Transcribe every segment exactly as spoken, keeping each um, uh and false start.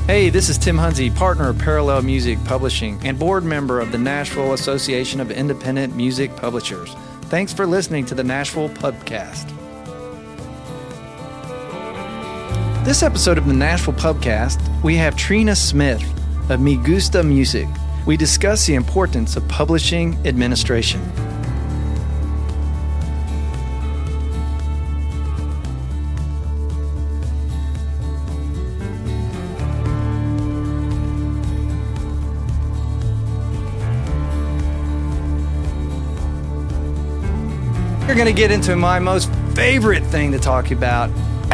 Hey, this is Tim Hunzy, partner of Parallel Music Publishing and board member of the Nashville Association of Independent Music Publishers. Thanks for listening to the Nashville Pubcast. This episode of the Nashville Pubcast, we have Trina Smith of Me Gusta Music. We discuss the importance of publishing administration. We're going to get into my most favorite thing to talk about,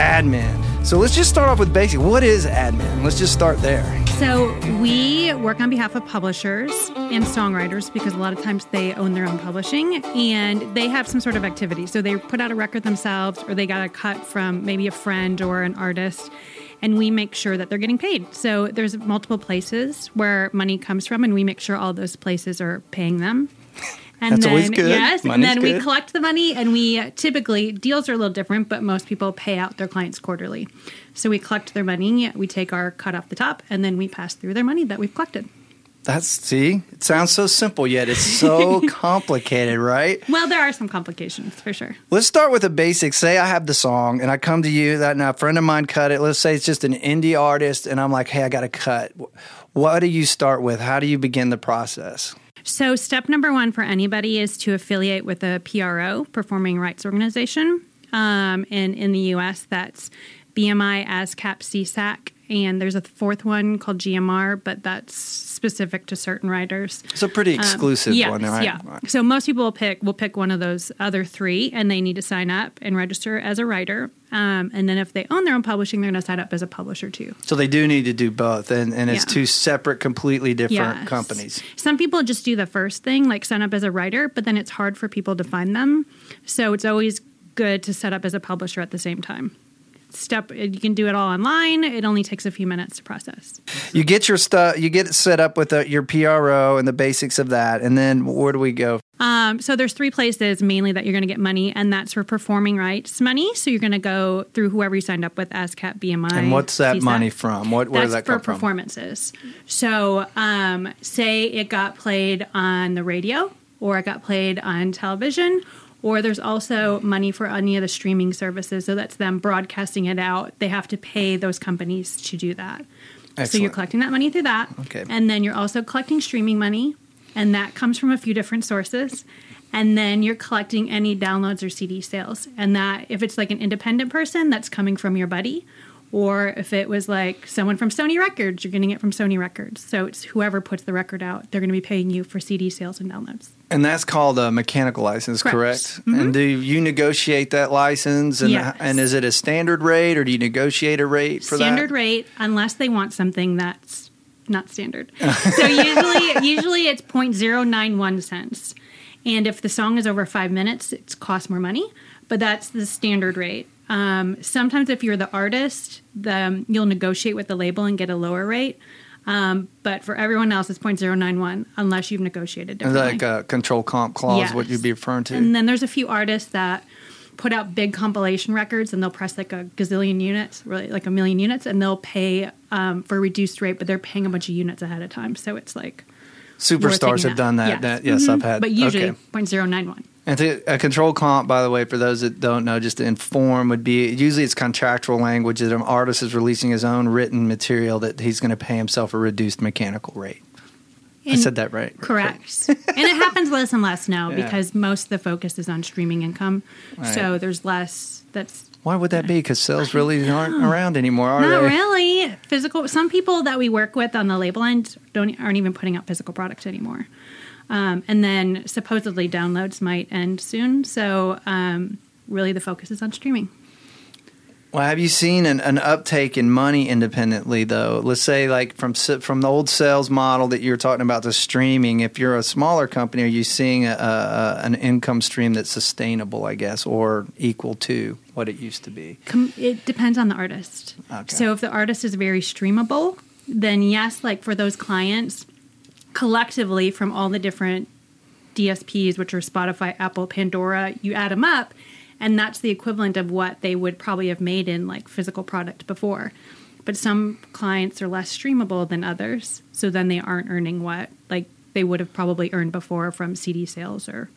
admin. So let's just start off with basic. What is admin? Let's just start there. So we work on behalf of publishers and songwriters because a lot of times they own their own publishing and they have some sort of activity. So they put out a record themselves or they got a cut from maybe a friend or an artist, and we make sure that they're getting paid. So there's multiple places where money comes from, and we make sure all those places are paying them. And That's then, always good. Yes, Money's and then good. we collect the money, and we typically, deals are a little different, but most people pay out their clients quarterly. So we collect their money, we take our cut off the top, and then we pass through their money that we've collected. That's, see, it sounds so simple, yet it's so complicated, right? Well, there are some complications, for sure. Let's start with the basics. Say I have the song, and I come to you, that now a friend of mine cut it. Let's say it's just an indie artist, and I'm like, hey, I got to cut. What do you start with? How do you begin the process? So step number one for anybody is to affiliate with a P R O, Performing Rights Organization. Um, and in the U S, that's B M I, ASCAP, C S A C. And there's a fourth one called G M R, but that's specific to certain writers. It's a pretty exclusive um, yes, one, right? Yeah. So most people will pick will pick one of those other three, and they need to sign up and register as a writer. Um, and then if they own their own publishing, they're going to sign up as a publisher too. So they do need to do both, and, and it's Yeah. two separate, completely different Yes. companies. Some people just do the first thing, like sign up as a writer, but then it's hard for people to find them. So it's always good to set up as a publisher at the same time. Step, you can do it all online. It only takes a few minutes to process. You get your stuff, you get it set up with the, your P R O and the basics of that, and then where do we go? Um, so there's three places mainly that you're going to get money, and that's for performing rights money. So you're going to go through whoever you signed up with, ASCAP, B M I. And what's that C S A C. money from? What, where That's does that for come from? performances. So um, say it got played on the radio, or it got played on television, or there's also money for any of the streaming services. So that's them broadcasting it out. They have to pay those companies to do that. Excellent. So you're collecting that money through that. Okay. And then you're also collecting streaming money, and that comes from a few different sources. And then you're collecting any downloads or C D sales. And that, if it's like an independent person, that's coming from your buddy. Or if it was like someone from Sony Records, you're getting it from Sony Records. So it's whoever puts the record out, they're going to be paying you for C D sales and downloads. And that's called a mechanical license, correct? Correct. Mm-hmm. And do you negotiate that license? And, Yes. and is it a standard rate, or do you negotiate a rate for Standard that? rate, unless they want something that's not standard. So usually, usually it's zero point zero nine one cents. And if the song is over five minutes, it costs more money. But that's the standard rate. Um, sometimes if you're the artist, the, you'll negotiate with the label and get a lower rate. Um, but for everyone else, it's zero point zero nine one unless you've negotiated Is differently. that like a control comp clause, Yes. what you'd be referring to? And then there's a few artists that put out big compilation records, and they'll press like a gazillion units, really like a million units, and they'll pay um, for a reduced rate, but they're paying a bunch of units ahead of time. So it's like Superstars have done that. Yes, that yes, Mhm. I've had. But usually okay. zero point zero nine one. And to, a control comp, by the way, for those that don't know, just to inform, would be usually it's contractual language that an artist is releasing his own written material that he's going to pay himself a reduced mechanical rate. I And- said that right. Correct. And it happens less and less now Yeah. because most of the focus is on streaming income. Right. So there's less. That's Why would that be? Because sales really aren't around anymore, are not they? really physical. Some people that we work with on the label end don't aren't even putting out physical product anymore. Um, and then supposedly downloads might end soon. So um, really the focus is on streaming. Well, have you seen an, an uptake in money independently, though? Let's say like from from the old sales model that you're talking about to streaming, if you're a smaller company, are you seeing a, a, an income stream that's sustainable, I guess, or equal to what it used to be? Com- it depends on the artist. Okay. So if the artist is very streamable, then yes, like for those clients, collectively from all the different D S Ps, which are Spotify, Apple, Pandora, you add them up, and that's the equivalent of what they would probably have made in like physical product before. but some clients are less streamable than others. So then they aren't earning what like they would have probably earned before from C D sales or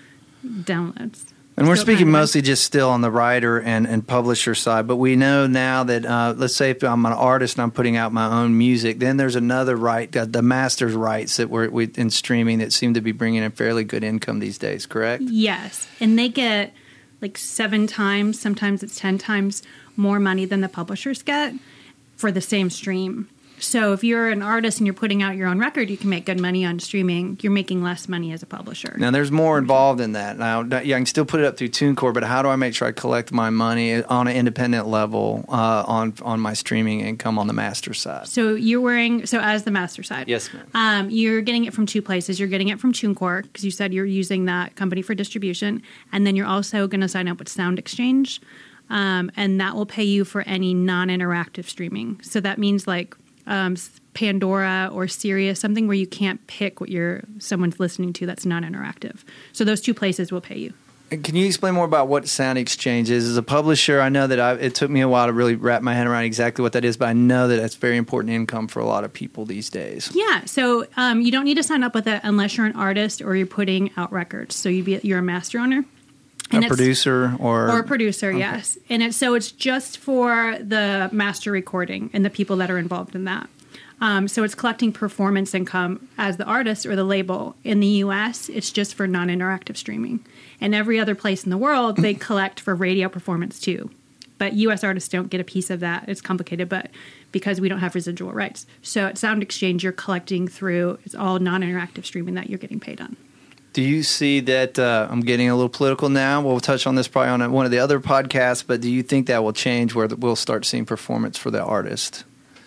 downloads. And we're Still speaking kind of mostly just still on the writer and, and publisher side, but we know now that, uh, let's say if I'm an artist and I'm putting out my own music, then there's another right, the, the master's rights that we're we, in streaming that seem to be bringing in fairly good income these days, correct? Yes. And they get like seven times, sometimes it's ten times more money than the publishers get for the same stream. So if you're an artist and you're putting out your own record, you can make good money on streaming. You're making less money as a publisher. Now, there's more involved in that. Now, yeah, I can still put it up through TuneCore, but how do I make sure I collect my money on an independent level uh, on on my streaming income on the master side? So you're wearing, so as the master side. Yes, ma'am. Um, you're getting it from two places. You're getting it from TuneCore, because you said you're using that company for distribution. And then you're also going to sign up with Sound Exchange, um, and that will pay you for any non-interactive streaming. So that means like um, Pandora or Sirius, something where you can't pick what you're someone's listening to that's non-interactive. So those two places will pay you. Can you explain more about what Sound Exchange is? As a publisher, I know that I, it took me a while to really wrap my head around exactly what that is, but I know that that's very important income for a lot of people these days. Yeah, so um, you don't need to sign up with it unless you're an artist or you're putting out records. So you be, you're a master owner. And a producer or... Or a producer, okay. yes. And it's, so it's just for the master recording and the people that are involved in that. Um, so it's collecting performance income as the artist or the label. In the U S, it's just for non-interactive streaming. And every other place in the world, they collect for radio performance too. But U S artists don't get a piece of that. It's complicated, but because we don't have residual rights. So at Sound Exchange, you're collecting through, it's all non-interactive streaming that you're getting paid on. Do you see that, uh, I'm getting a little political now, we'll touch on this probably on one of the other podcasts, but do you think that will change where we'll start seeing performance for the artist?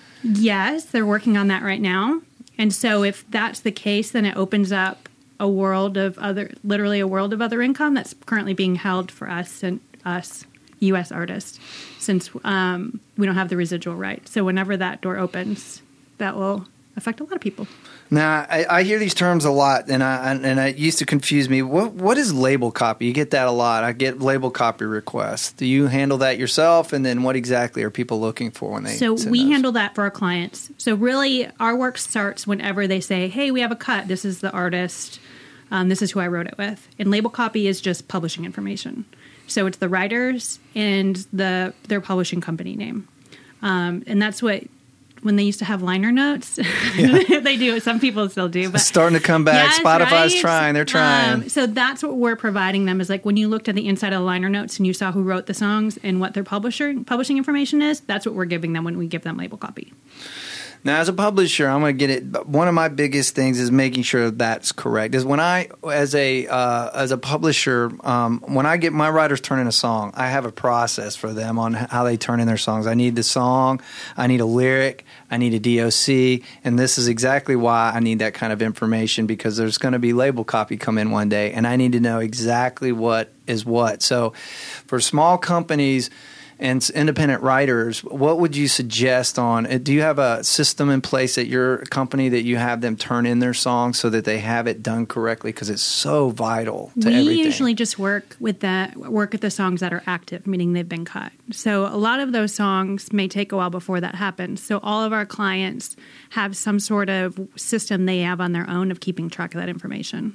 Yes, they're working on that right now. And so if that's the case, then it opens up a world of other, literally a world of other income that's currently being held for us and us U S artists, since um, we don't have the residual right. So whenever that door opens, that will affect a lot of people. Now, I, I hear these terms a lot, and I and it used to confuse me. What what is label copy? You get that a lot. I get label copy requests. Do you handle that yourself? And then what exactly are people looking for when they So send we those? handle that for our clients. So really, our work starts whenever they say, hey, we have a cut. This is the artist. Um, this is who I wrote it with. And label copy is just publishing information. So it's the writers and the their publishing company name. Um, and that's what... When they used to have liner notes, yeah. They do. Some people still do. But it's starting to come back. Yes, Spotify's right? trying. They're trying. Um, so that's what we're providing them is like when you looked at the inside of the liner notes and you saw who wrote the songs and what their publisher publishing information is, that's what we're giving them when we give them label copy. Now, as a publisher, I'm going to get it. One of my biggest things is making sure that's correct. Is when I, as a uh, as a publisher, um, when I get my writers turn in a song, I have a process for them on how they turn in their songs. I need the song, I need a lyric, I need a D O C, and this is exactly why I need that kind of information, because there's going to be label copy come in one day, and I need to know exactly what is what. So, for small companies and independent writers, what would you suggest on, do you have a system in place at your company that you have them turn in their songs so that they have it done correctly? Because it's so vital to we everything. We usually just work with the, work with the songs that are active, meaning they've been cut. So a lot of those songs may take a while before that happens. So all of our clients have some sort of system they have on their own of keeping track of that information.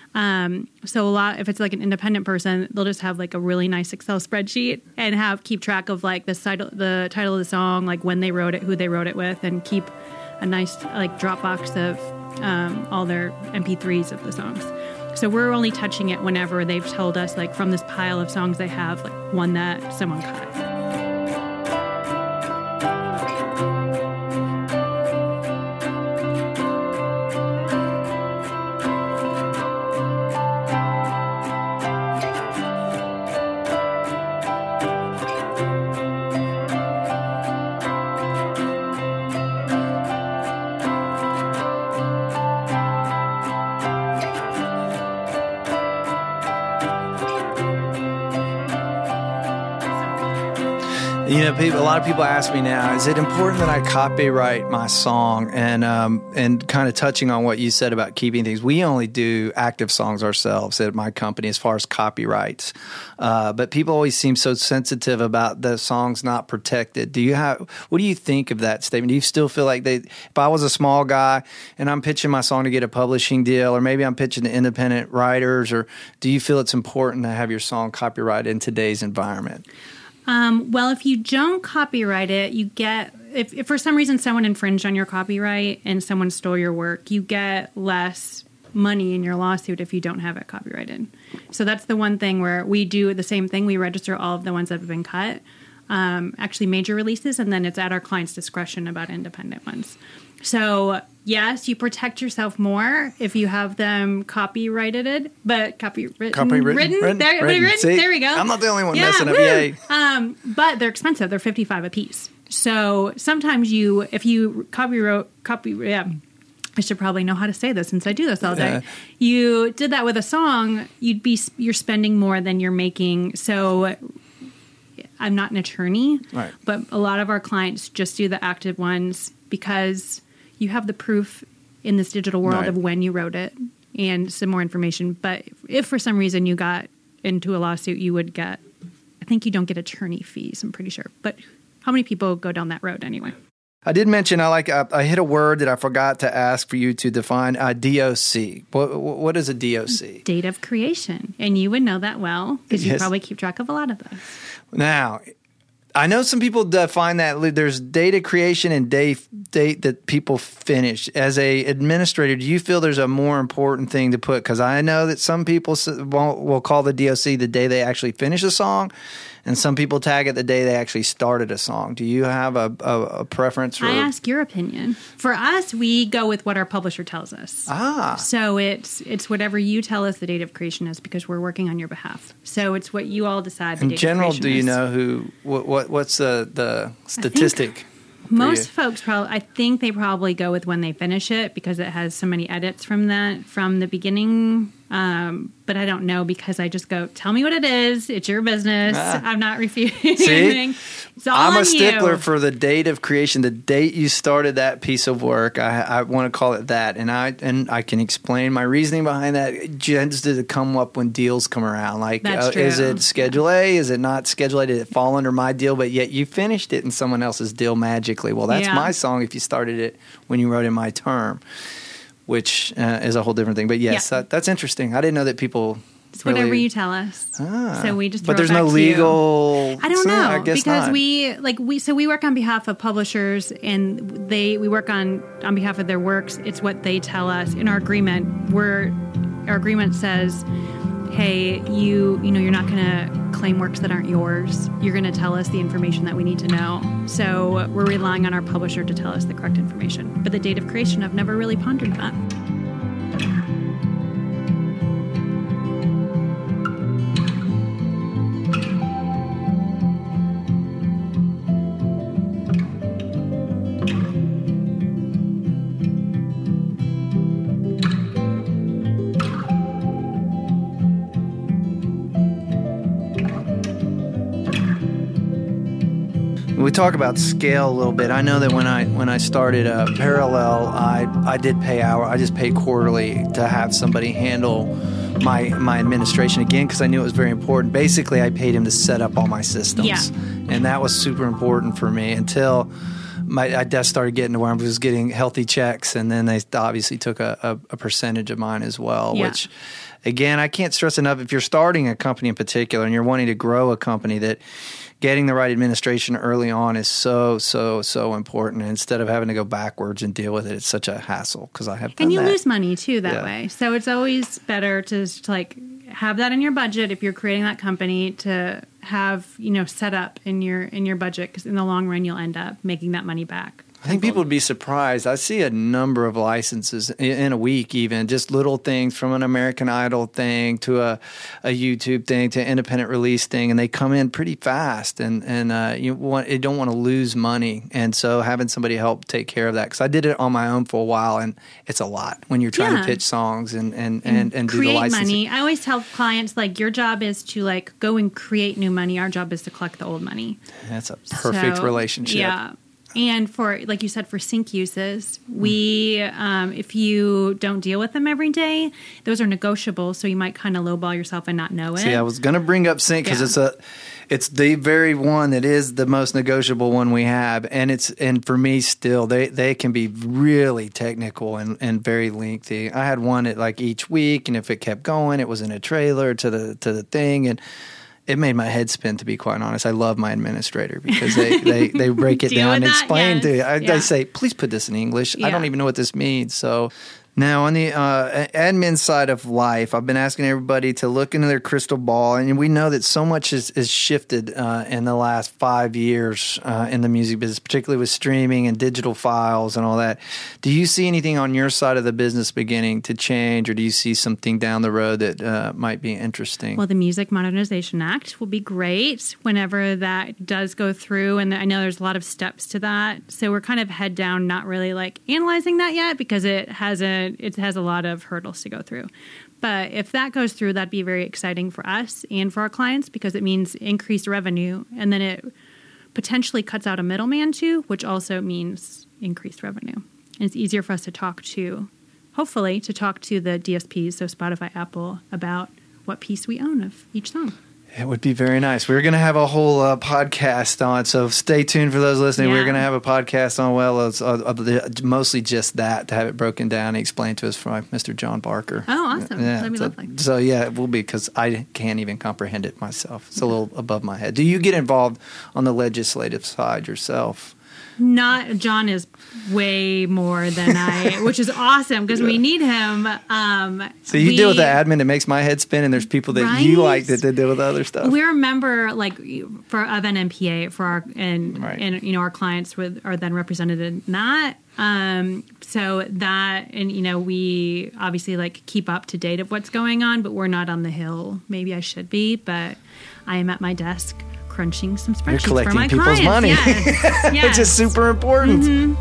Um, so a lot, if it's like an independent person, they'll just have like a really nice Excel spreadsheet and have keep track of like the title, the title of the song, like when they wrote it, who they wrote it with, and keep a nice like Dropbox of um, all their M P threes of the songs. So we're only touching it whenever they've told us like from this pile of songs they have, like one that someone cut. You know, people, a lot of people ask me now, is it important that I copyright my song? And um, and kind of touching on what you said about keeping things, we only do active songs ourselves at my company as far as copyrights. Uh, but people always seem so sensitive about the songs not protected. Do you have? What do you think of that statement? Do you still feel like they? If I was a small guy and I'm pitching my song to get a publishing deal, or maybe I'm pitching to independent writers, or do you feel it's important to have your song copyrighted in today's environment? Um, well, if you don't copyright it, you get, if, if for some reason someone infringed on your copyright and someone stole your work, you get less money in your lawsuit if you don't have it copyrighted. So that's the one thing where we do the same thing. We register all of the ones that have been cut, um, actually major releases, and then it's at our client's discretion about independent ones. So yes, you protect yourself more if you have them copyrighted, but copywritten, copywritten, written, written, there, written. written, See, there we go. I'm not the only one yeah, messing up. woo. Yay! Um, but they're expensive. They're fifty-five a piece. So sometimes you, if you copyright, copy, yeah. I should probably know how to say this since I do this all day. Yeah. You did that with a song, you'd be you're spending more than you're making. So I'm not an attorney, right. but a lot of our clients just do the active ones because you have the proof in this digital world right. of when you wrote it and some more information. But if for some reason you got into a lawsuit, you would get, I think you don't get attorney fees, I'm pretty sure. But how many people go down that road anyway? I did mention I like I, I hit a word that I forgot to ask for you to define. Uh, D O C. What what is a D O C? Date of creation, and you would know that well because Yes. you probably keep track of a lot of those. Now, I know some people define that there's date of creation and date date that people finish. As a administrator, do you feel there's a more important thing to put? Because I know that some people will, will call the D O C the day they actually finish a song, and some people tag it the day they actually started a song. Do you have a, a, a preference? For, I ask your opinion. For us, we go with what our publisher tells us. Ah. So it's it's whatever you tell us the date of creation is because we're working on your behalf. So it's what you all decide the In date general, of creation do you is. know who? What, what what's the the statistic? Most you? folks probably, I think they probably go with when they finish it because it has so many edits from that from the beginning. Um, but I don't know because I just go, tell me what it is. It's your business. Ah. I'm not refuting See? anything. It's all I'm on a stickler you. for the date of creation, the date you started that piece of work. I, I want to call it that, and I and I can explain my reasoning behind that. It tends to come up when deals come around. Like, That's uh, is true. it Schedule A? Is it not Schedule A? Did it fall under my deal? But yet you finished it in someone else's deal magically. Well, that's Yeah. my song if you started it when you wrote in my term, which uh, is a whole different thing. But yes, Yeah. that, that's interesting. I didn't know that people. It's whatever really, you tell us. Ah. So we just But throw there's it back no to you. legal. I don't so, know I guess because not. we like we so we work on behalf of publishers and they we work on on behalf of their works. It's what they tell us in our agreement. We're our agreement says, hey, you you know you're not going to claim works that aren't yours. You're going to tell us the information that we need to know. So we're relying on our publisher to tell us the correct information. But the date of creation, I've never really pondered that. We talk about scale a little bit. I know that when I when I started uh, Parallel, I I did pay hour. I just paid quarterly to have somebody handle my my administration again because I knew it was very important. Basically, I paid him to set up all my systems, Yeah. and that was super important for me until my I just started getting to where I was getting healthy checks, and then they obviously took a, a, a percentage of mine as well, Yeah. which. Again, I can't stress enough, if you're starting a company in particular and you're wanting to grow a company, that getting the right administration early on is so, so, so important. And instead of having to go backwards and deal with it, it's such a hassle because I have done And you that. lose money too that Yeah. way. So it's always better to just like have that in your budget if you're creating that company to have, you know, set up in your in your budget because in the long run you'll end up making that money back. I think people would be surprised. I see a number of licenses in a week, even just little things from an American Idol thing to a, a YouTube thing to an independent release thing, and they come in pretty fast. And and uh, you want you don't want to lose money, and so having somebody help take care of that, because I did it on my own for a while, and it's a lot when you're trying yeah. to pitch songs and and and, and, and do the create licensing. money. I always tell clients, like, your job is to like go and create new money. Our job is to collect the old money. That's a perfect so, relationship. Yeah. And for, like you said, for sync uses, we, um, if you don't deal with them every day, those are negotiable. So you might kind of lowball yourself and not know it. See, I was going to bring up sync because Yeah. it's a, it's the very one that is the most negotiable one we have, and it's and for me still they they can be really technical and, and very lengthy. I had one at like each week, and if it kept going, it was in a trailer to the to the thing, and it made my head spin, to be quite honest. I love my administrator because they, they, they break it Deal down and with that? explain Yes. to you. I, Yeah. They say, please put this in English. I Yeah. don't even know what this means. So now on the uh, admin side of life, I've been asking everybody to look into their crystal ball. And we know that so much has, has shifted uh, in the last five years uh, in the music business, particularly with streaming and digital files and all that. Do you see anything on your side of the business beginning to change, or do you see something down the road that uh, might be interesting? Well, the Music Modernization Act will be great whenever that does go through. And I know there's a lot of steps to that. So we're kind of head down, not really like analyzing that yet because it hasn't, it has a lot of hurdles to go through. But if that goes through, that'd be very exciting for us and for our clients because it means increased revenue. And then it potentially cuts out a middleman too, which also means increased revenue. And it's easier for us to talk to, hopefully, to talk to the D S Ps, so Spotify, Apple, about what piece we own of each song. It would be very nice. We're going to have a whole uh, podcast on, so stay tuned for those listening. Yeah. We're going to have a podcast on, well, it's, uh, uh, mostly just that, to have it broken down and explained to us by Mister John Barker. Oh, awesome. That'd be so, lovely. So, yeah, it will be, because I can't even comprehend it myself. It's a little above my head. Do you get involved on the legislative side yourself? Not John is way more than I, which is awesome because we need him. Um, So you we, deal with the admin that makes my head spin, and there's people that Right? you like that, that deal with other stuff. We're a member, like for of an M P A for our and Right. and you know our clients with are then represented in that. Um, so that and you know we obviously like keep up to date of what's going on, but we're not on the Hill. Maybe I should be, but I am at my desk crunching some spreadsheets You're collecting for my people's clients. money. Yes. Yes. Which is super important. Mm-hmm.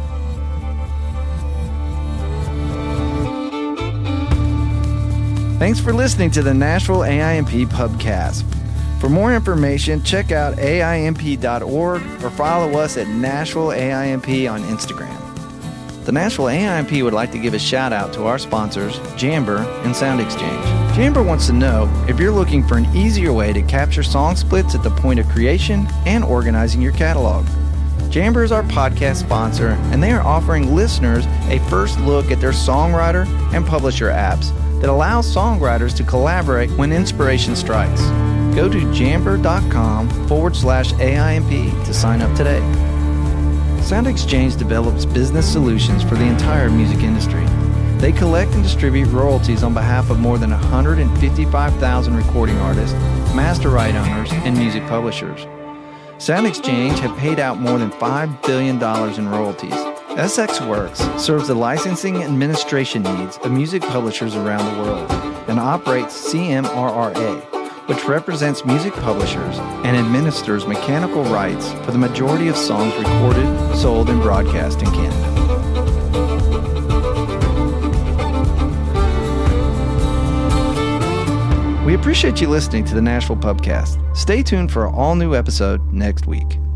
Thanks for listening to the Nashville A I M P Pubcast. For more information, check out A I M P dot org or follow us at Nashville A I M P on Instagram. The Nashville A I M P would like to give a shout out to our sponsors, Jamber and Sound Exchange. Jamber wants to know if you're looking for an easier way to capture song splits at the point of creation and organizing your catalog. Jamber is our podcast sponsor, and they are offering listeners a first look at their songwriter and publisher apps that allows songwriters to collaborate when inspiration strikes. Go to jamber.com forward slash AIMP to sign up today. Sound Exchange develops business solutions for the entire music industry. They collect and distribute royalties on behalf of more than one hundred fifty-five thousand recording artists, master right owners, and music publishers. Sound Exchange have paid out more than five billion dollars in royalties. S X Works serves the licensing and administration needs of music publishers around the world and operates C M R R A, which represents music publishers and administers mechanical rights for the majority of songs recorded, sold, and broadcast in Canada. We appreciate you listening to the Nashville Pubcast. Stay tuned for an all-new episode next week.